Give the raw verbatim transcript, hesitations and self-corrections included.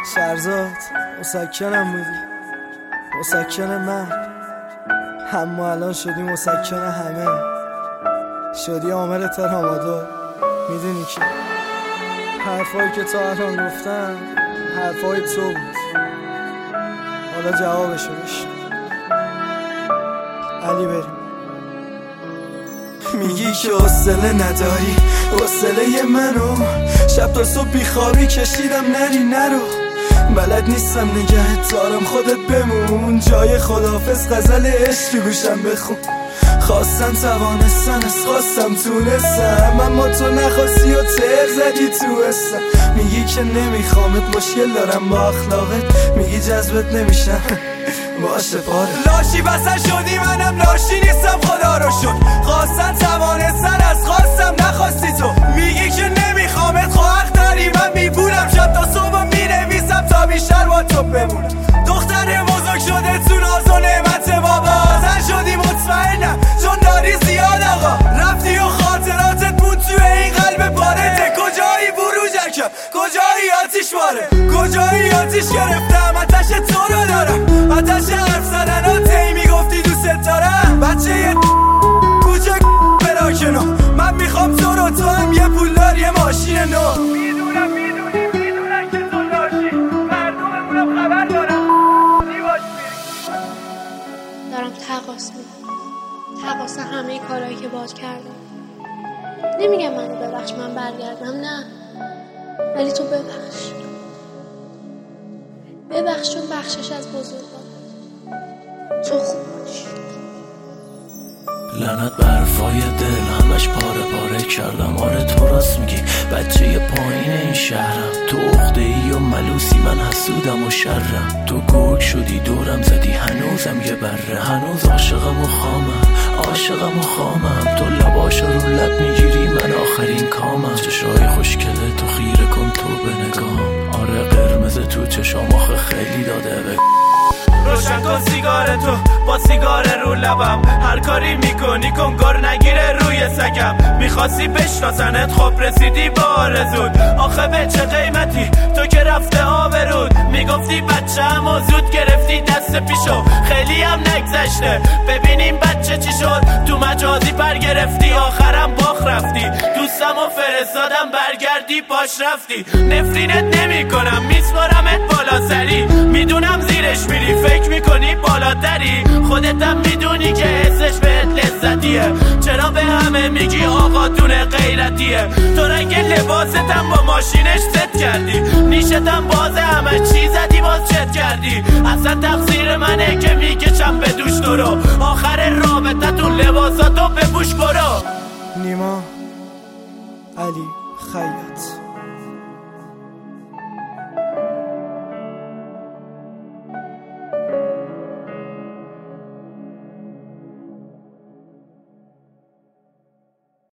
شهرزاد مسکنم بودی، مسکن من، اما الان شدی مسکن همه، شدی عامل ترامادور. میدونی که حرفایی که تا الان گفتم حرفای تو بود، حالا جوابشو بشن. علی بریم. میگی که حوصله نداری، حوصله منو شب تا صبح بیخوابی کشیدم نری نرو. بلد نیستم نگهت دارم خودت بمون، جای خداحافظ غزل عشق گوشم بخون. خواستن توانستن از خواستم تونستم، اما تو نخواستی و تر زدی تو اسم. میگی که نمیخوامت، مشکل دارم با اخلاقت، میگی جذبت نمیشم باشه پاره. لاشی بسر شدی منم لاشی نیستم خدا رو شد. خواستن توانستن از خواستم نخواستی تو. میگی که نمیخوامت، خو حق داری من میبولم، شب تا صبح مینویسم تا بیشتر با تو بمونم. دختر بزرگ شده تو ناز و نعمت بابا، زن شدی مطمئنم چون داری زیاد آقا. رفتی و خاطراتت بود توی این قلب پاره. کجایی بروجکم، کجایی آتیش باره، کجایی آتیش گرفتم، آتش تو رو دارم، آتش حرف زدن ها تی میگفتی دوست دارم. بچه یه کوچه براکنو، من میخوام تو رو، تو هم یه پول داری یه ماشین نو. میدونم میدونی میدونم که تو لاشی، مردممونم خبر دارم نیواش میری. دارم تقاس میدم، تقاس همه کارهایی که باد کردم. نمیگم منو ببخش من برگردم، نه، ولی تو ببخش، ببخش چون بخشش از بزرگان. تو خوب باشی. لعنت به حرفای دل، همش پاره پاره کردم. آره تو راست میگی، بچه پایین این شهرم. تو عقده ای و ملوسی، من حسودم و شرم. تو گرگ شدی دورم زدی، هنوزم یه بره. هنوز عاشقم و خامم، عاشقم و خامم. تو لباشو رو لب میگیری، من آخرین کامم. چشای خوشکله تو خیره کن تو به نگام. آره قرمز تو چشام آخه خیلی داده به روشن کن سیگار تو با سیگار رو لبم. هر کاری میکنی کن گر نگیره روی سگم. میخواستی بشناسنت خب رسیدی با آرزود. آخه به چه قیمتی تو که رفته آبرود. میگفتی بچه هم و زود گرفتی دست پیشو. خیلی هم نگذشته ببینیم بچه چی شد. تو مجازی پر گرفتی آخرم باخ رفتی. دوستم و فرستادم برگردی باش رفتی. نفرینت نمی کنم میسپارمت بالا سری. میدونم زیرش میری فکر میکنی بالاتری. خودتم میدونی که حسش بهت لذتیه. چرا به همه میگی آقا دونه غیرتیه. تو رنگ لباستم با ماشینش ست کردی. نیشتم بازه همه چی زدی باز چت کردی. اصلا تقصیر منه که میکشم به دوش تو رو. آخر رابطه تو لباساتو بپوش برو. نیما علی خیاط.